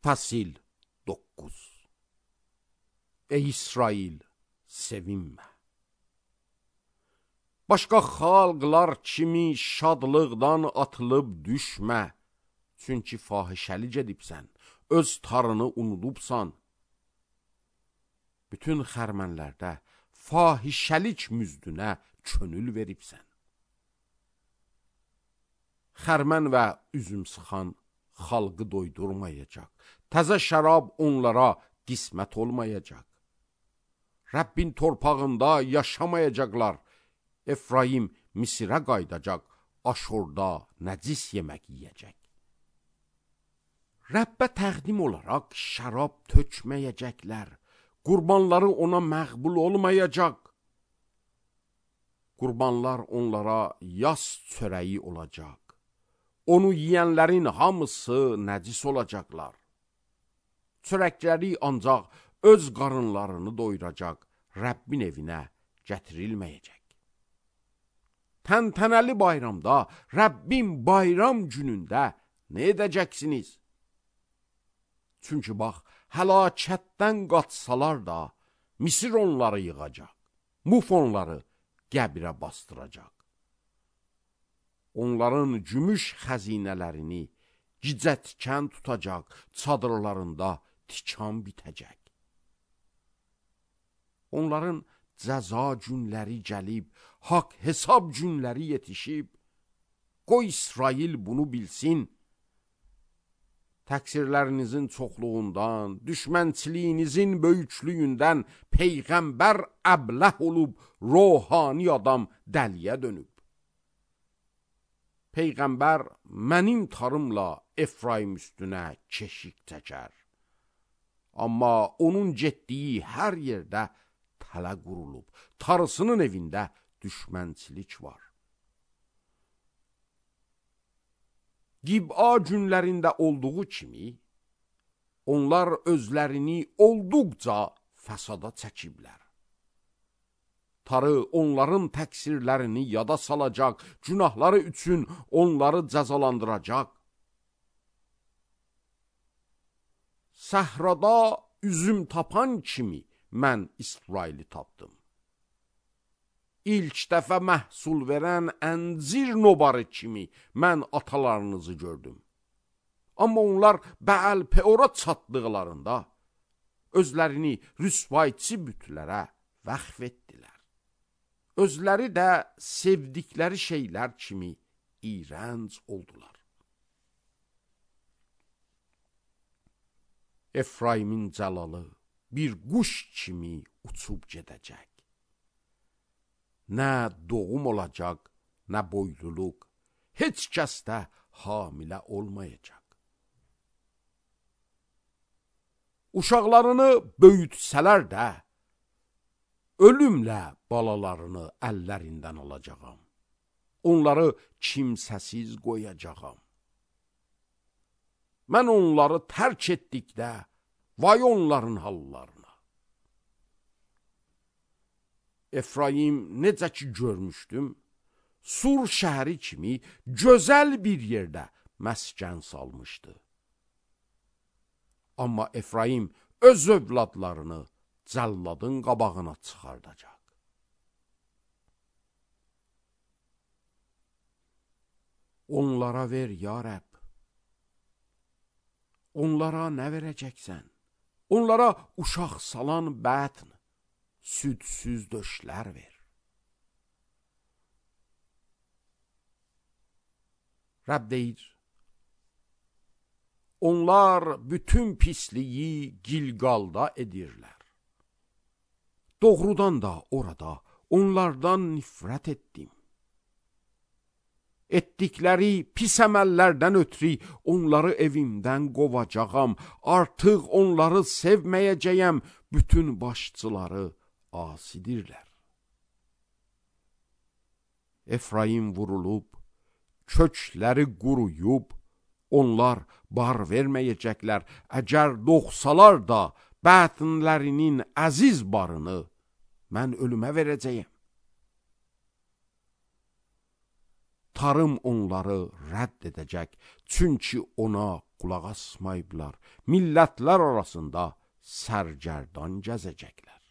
Fəsil 9. Ey İsrail, sevinmə. Başqa xalqlar kimi şadlıqdan atılıb düşmə. Çünki fahişəli gedibsən, öz tarını unudubsan. Bütün xərmənlərdə fahişəlik müzdünə könül veribsən. Xərmən və üzüm sıxan xalqı doydurmayacaq. Təzə şərab onlara qismət olmayacaq. Rəbbin torpağında yaşamayacaqlar. Efraim Misirə qaydacaq, Aşurda nəcis yemək yiyəcək. Rəbbə təqdim olaraq şərab tökməyəcəklər. Qurbanları ona məqbul olmayacaq. Qurbanlar onlara yas çörəyi olacaq. Onu yiyənlərin hamısı nəcis olacaqlar. Çörəkləri ancaq öz qarınlarını doyuracaq, Rəbbin evinə gətirilməyəcək. Təntənəli bayramda, Rəbbin bayram günündə nə edəcəksiniz? Çünki bax, həlakətdən qaçsalar da, Misir onları yığacaq, Muf onları qəbirə bastıracaq. Onların gümüş xəzinələrini gicətkən tutacaq, çadırlarında tikan bitəcək. Onların cəza günləri gəlib, haqq hesab günləri yetişib. Qoy İsrail bunu bilsin. Təqsirlərinizin çoxluğundan, düşmənçiliyinizin böyüklüyündən Peyğəmbər əbləh olub, ruhani adam dəliyə dönüb. Peyğəmbər mənim tarımla Efraim üstünə keşik çəkər. Amma onun getdiyi hər yerdə tələ qurulub, tarısının evində düşmənçilik var. Qib'a günlərində olduğu kimi, onlar özlərini olduqca fəsada çəkiblər. Tarı onların təqsirlərini yada salacaq, günahları üçün onları cəzalandıracaq. Səhrada üzüm tapan kimi mən İsraili tapdım. İlk dəfə məhsul verən əncir nobarı kimi mən atalarınızı gördüm. Amma onlar Bəəl-Peora çatdıqlarında özlərini rüsvayçı bütlərə vəqf etdilər. Özləri də sevdikləri şeylər kimi iyrənc oldular. Efraimin cəlalı bir quş kimi uçub gedəcək. Nə doğum olacaq, nə boyluluq, heç kəs də hamilə olmayacaq. Uşaqlarını böyütsələr də, ölümlə balalarını əllərindən alacağam. Onları kimsəsiz qoyacağam. Mən onları tərk etdikdə, vay onların hallarına. Efraim necə ki görmüşdüm, Sur şəhəri kimi gözəl bir yerdə məskən salmışdı. Amma Efraim öz övladlarını cəlladın qabağına çıxardacaq. Onlara ver, ya Rəbb. Onlara nə verəcəksən? Onlara uşaq salan bətn, südsüz döşlər ver. Rəbb deyir, onlar bütün pisliyi Gilgalda edirlər. Doğrudan da orada onlardan nifrət etdim. Etdikləri pis əməllərdən ötürü onları evimdən qovacağam. Artıq onları sevməyəcəyəm. Bütün başçıları asidirlər. Efraim vurulub, kökləri quruyub, onlar bar verməyəcəklər. Əgər doğsalar da bətnlərinin əziz barını mən ölümə verəcəyəm. Tarım onları rədd edəcək, çünki ona qulaq asmayıblar. Millətlər arasında sərgərdan gəzəcəklər.